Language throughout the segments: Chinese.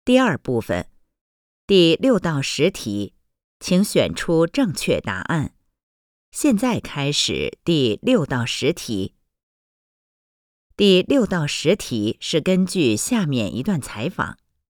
第二部分，第6到10题，请选出正确答案。现在开始第6到10题。第6到10题是根据下面一段采访。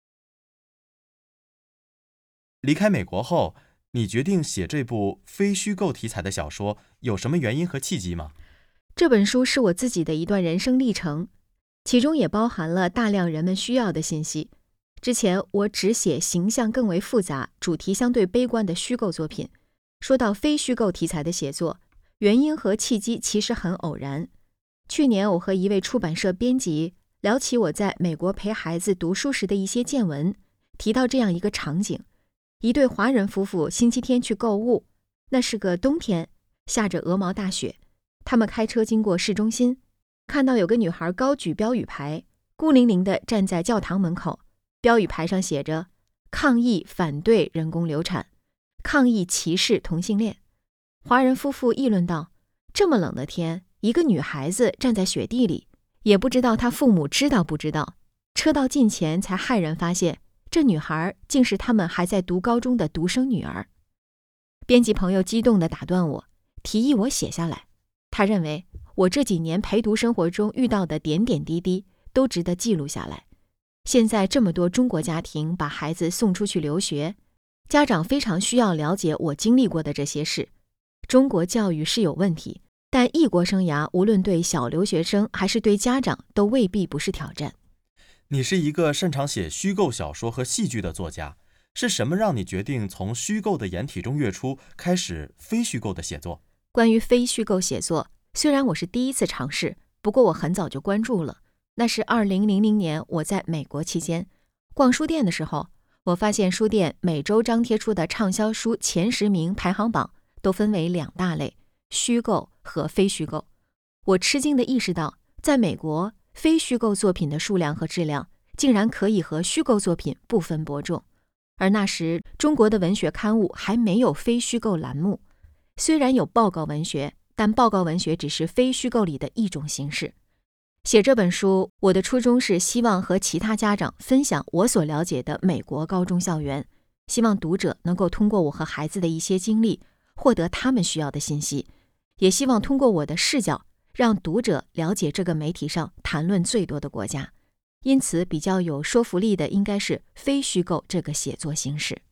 离开美国后，你决定写这部非虚构题材的小说，有什么原因和契机吗？ 这本书是我自己的一段人生历程，其中也包含了大量人们需要的信息。之前我只写形象更为复杂、主题相对悲观的虚构作品。说到非虚构题材的写作，原因和契机其实很偶然。去年我和一位出版社编辑聊起我在美国陪孩子读书时的一些见闻，提到这样一个场景：一对华人夫妇星期天去购物，那是个冬天，下着鹅毛大雪。他们开车经过市中心，看到有个女孩高举标语牌，孤零零地站在教堂门口，标语牌上写着抗议反对人工流产，抗议歧视同性恋。华人夫妇议论道，这么冷的天，一个女孩子站在雪地里，也不知道她父母知道不知道。车到近前才骇然发现，这女孩竟是他们还在读高中的独生女儿。编辑朋友激动地打断我，提议我写下来。他认为我这几年陪读生活中遇到的点点滴滴都值得记录下来。现在这么多中国家庭把孩子送出去留学，家长非常需要了解我经历过的这些事。中国教育是有问题，但异国生涯无论对小留学生还是对家长都未必不是挑战。 你是一个擅长写虚构小说和戏剧的作家，是什么让你决定从虚构的掩体中跃出，开始非虚构的写作？ 关于非虚构写作，虽然我是第一次尝试，不过我很早就关注了。那是2000年我在美国期间，逛书店的时候，我发现书店每周张贴出的畅销书前10名排行榜都分为2大类，虚构和非虚构。我吃惊地意识到，在美国，非虚构作品的数量和质量竟然可以和虚构作品不分伯仲。而那时，中国的文学刊物还没有非虚构栏目。虽然有报告文学，但报告文学只是非虚构里的一种形式。写这本书，我的初衷是希望和其他家长分享我所了解的美国高中校园，希望读者能够通过我和孩子的一些经历，获得他们需要的信息，也希望通过我的视角，让读者了解这个媒体上谈论最多的国家。因此，比较有说服力的应该是非虚构这个写作形式。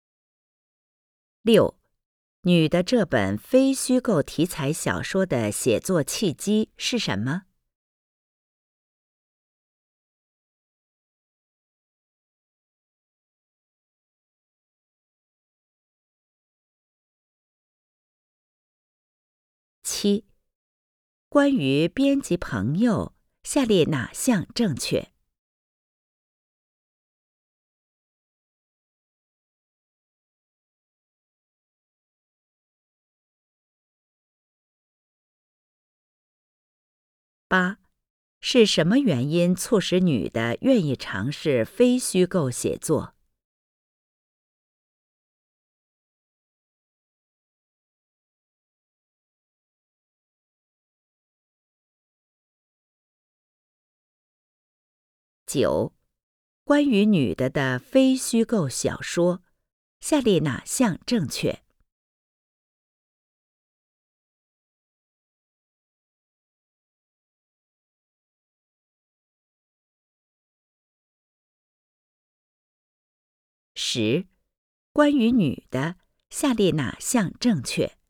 6. 你的这本非虚构题材小说的写作契机是什么？7. 关于编辑朋友，下列哪项正确？8. 是什么原因促使女的愿意尝试非虚构写作？9. 关于女的非虚构小说，下列哪项正确？10. 关于女的，下列哪项正确